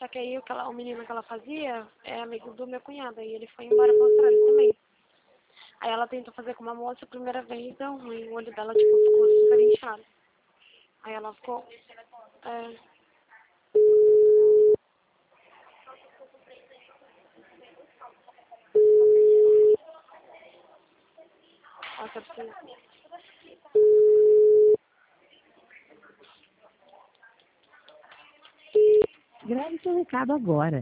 Só que aí o menino que ela fazia é amigo do meu cunhado, aí ele foi embora pra Austrália também. Aí ela tentou fazer com uma moça, a primeira vez deu ruim, o olho dela, tipo, ficou super inchado. Aí ela ficou... Nossa, eu preciso... Grave seu recado agora.